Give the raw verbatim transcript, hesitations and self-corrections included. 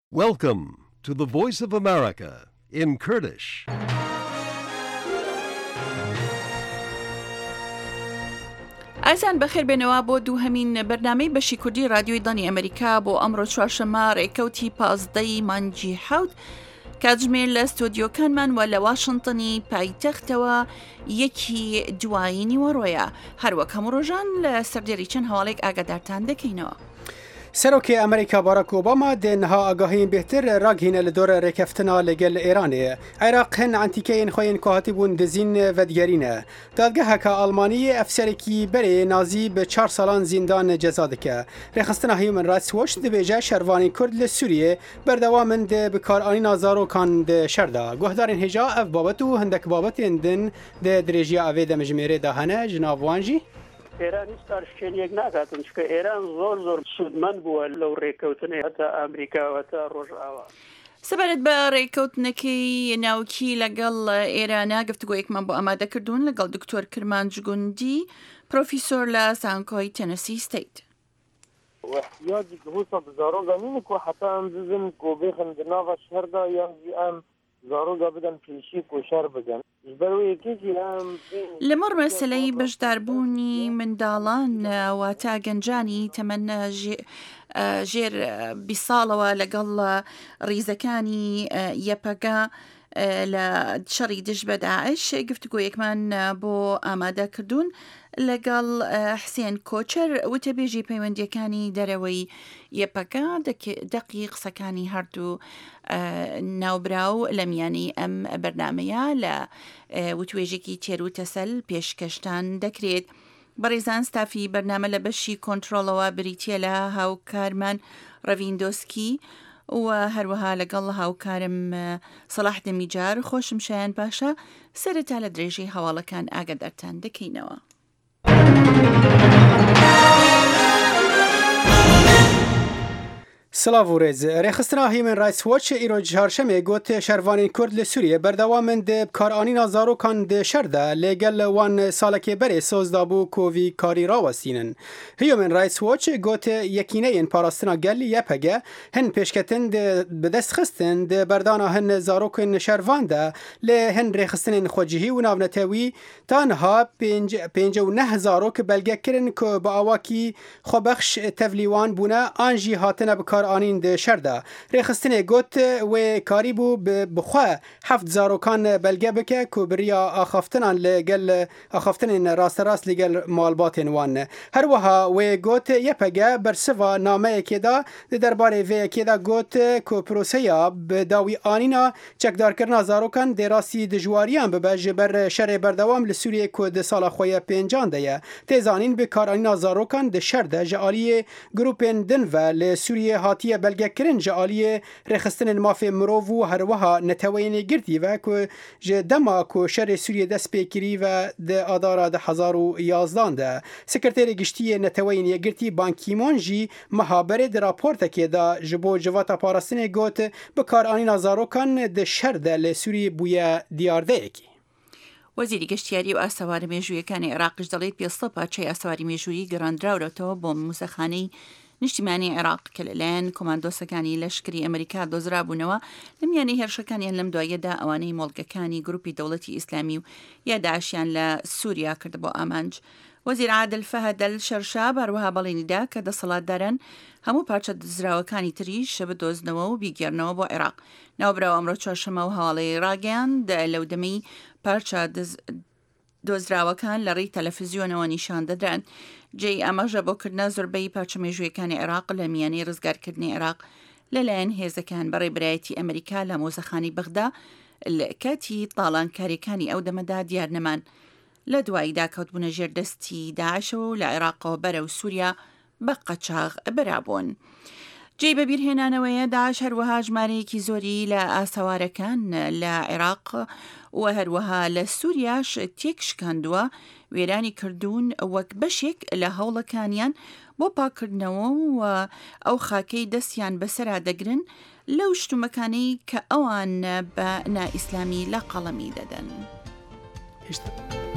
Welcome to the Voice of America in Kurdish. ئازان بەخێر بێنەوە بۆ دووهەمین بەرنامەی بەشی کوردی رادیۆی دانی ئەمریکا بۆ ئەمڕۆ چوارشەممە ڕێکەوتی پازدەی مانگی حەوت کاتژمێر لە ستۆدیۆکانمان و لە واشنتنی پایتەختەوە یەکی دوایی نیوەڕۆیە هەروەک هەموو ڕۆژان لە سەردێری چەند هەواڵێک ئاگادارتان دەکەینەوە. سەرۆکی ئەمریکا باراک ئۆباما دێنها ئاگاهین بێتر ڕاگهینە لە دۆرە ڕێکەفتنا لەگەل ئێرانێ. عێراق هەن ئەنتیکەین خۆیان کۆهاتی بوون دزین ڤەدگەرینە. دادگەهەکە ئەڵمانی ئەفسەرێکی بەرێ نازی بە چار ساڵان زیندان جەزا دەکە. ڕێخستنا هیومن رایتس وۆچ دەبێژە شەروانی کورد لە سووریێ بەردەوامن دە بکارئانینا زارۆکان دە شەردا. گۆهدارên هێژا ئەف بابەت و هەندێک بابەتێن دن دە درێژیە ئەوێ دەمەژمێرێدا هەنە ژناڤوانجی. ئێران هیچ تارشکێنیەک ناکاتن چکە ئێران زۆر زۆر سوودمەند بووە لەو ڕێکەوتنەی هەتا ئەمریکا هەتا ڕۆژئاوا. سەبارەت بە ڕێکەوتنەکەی ناوکی لەگەڵ ئێرانە گفتوگۆیەکمان بۆ ئامادەکردوون لەگەڵ دکتۆر کرمانج گوندی پرۆفیسۆر لە زانکۆی تەنەسی ستیت. واحتیاجی هوسا بزارۆگا نینکو حتا ئەم دزن کۆ بێخن دناوا شەردا یانجی ئەم زارۆگا بدەن پێشی کۆشار بگەن لەمەڕ مەسەلەی بەشداربوونی منداڵان واتە گەنجانی تەمەن ژێر بیست ساڵەوە لەگەڵ ڕیزەکانی یەپەگا لە شەڕی دژ بە داعش گفتوگۆیەکمان بۆ ئامادە کردوون لەگەڵ حسێن کۆچەر وتەبێژی پەیوەندیەکانی دەرەوەی یەپەکە دەقی قسەکانی هەردوو ناوبراو لە میانی ئەم بەرنامەیە لە وتوێژێکی تێر و تەسەل پێشکەشتان دەکرێت. بەڕێزان ستافی بەرنامە لە بەشی کۆنتڕۆڵەوە بریتە لە هاوکارمان ڕەڤیندۆسکی و هەروەها لەگەڵ هاوکارم سەلاح دەمیجار خۆشم شایان باشە سەرەتا لە درێژەی هەواڵەکان ئاگادارتان دەکەینەوە. سلااو و ڕێز ڕێخستنا هیمن رایتس وۆچ ئیرۆ چهارشەمێ گوت شەروانین کورد لە سووریە بەردەوامن دە بکارئانینا زارۆکان دە شەردا لەگەل وان ساڵێکێ بەرێ سۆزدا بوو کۆڤی کاری ڕاوەستینن. هیومن رایتس وۆچ گوت یەکینەیەن پاراستنا گەلی یەپەگە هەن پێشکەتن بەدەست خستن دە بەردانا هەن زارۆکن شەرواندا لە هەن ڕێخستنên خۆجیهی و ناونەتەوی تانها پێنجە و نەه زارۆک بەلگەکردن کە بە ئاواکی خۆبەخش تەڤلیوان بوونە ئانژی هاتنە بکار آنین ده شردا ریخستنه گوت و کاری بو بخوا هفت زاروکان بلگه بکه که بریا آخافتنان لگل آخافتنین راست راست لگل مالباتین وان هر وها و گوت یپگه برسوا نامه که دا درباره وی که دا گوت که پروسیا بداوی آنینا چکدار کرنا زاروکان ده راستی دجواریان ببج بر شر بردوام لسوریه که ده سال خویه پینجان ده تیزانین بکار آنینا زاروکان ده شرده جالی گروپین دن و لسوریه هاتیه بلگەکردن ji aliyê rêxistinên mafê mirov û herwiha neteweyên girtî ve ku ji dema ku şerê Sûriyê dest pê kirî ve di adara di hezar û yazdan de. Sekreterê Giştiyê Neteweyên Yekgirtî Ban Ki-moon jî mehaberê di raportekê da ji bo civata parastinê got bikaranîna zarokan di şer de li Sûriyê bûye diyardeyekî. وەزیری گەشتیاری و ئاسەوارە مێژوویەکانی عێراقیش دەڵێت پێستە پاچەی ئاسەواری مێژوویی گەڕاندراورەتەوە بۆ موسەخانەی نیشتیمانی عێراق کە لەلایەن کۆماندۆسەکانی لەشکری ئەمریکا دۆزرابوونەوە لە میانەی هێرشەکانیان لەم دوایەدا ئەوانەی مۆڵگەکانی گروپی دەوڵەتی ئیسلامی و یا داعشیان لە سووریا کرد بۆ ئامانج. وەزیر عادل فەهەدەل شەرشاب هەروەها بەڵێنیدا کە دەسەڵاتداران هەموو پارچە دزراوەکانی تریش بدۆزنەوە و بیگەڕنەوە بۆ عێراق. ناوبراوە ئەمڕۆ چوارشەممە و هەواڵەی ڕاگەیاند لەو دەمەی پارچە دۆزراوەکان لە ڕێی تەلەڤیزیۆنەوە نیشان دەدران. جێی ئەمەژە بۆکردنە زۆربەی پارچەمێژوویەکانی عێراق لە میانەی ڕزگارکردنی عێراق لەلایەن هێزەکان بەڕێبەرایەتی ئەمریکا لە مۆزەخانی بەغدا لە کاتی تاڵانکاریەکانی ئەو دەمەدا دیار نەمان. لە دوایی داکەوتبوونە ژێردەستی داعشەوە و لە عێراقەوە بەرەو سووریا بە قەچاغ برابوون. جێی بەبیرهێنانەوەیە داعش هەروەها ژمارەیەکی زۆری لە ئاسەوارەکان لە عێراق و هەروەها لە سووریاش تێک شکاندووە وێرانی کردوون وەک بەشێک لە هەوڵەکانیان بۆ پاکردنەوە و ئەو خاکەی دەستیان بەسەرا دەگرن لەو شتومەکانەی کە ئەوان بە نائیسلامی لە قەڵەمی دەدەن.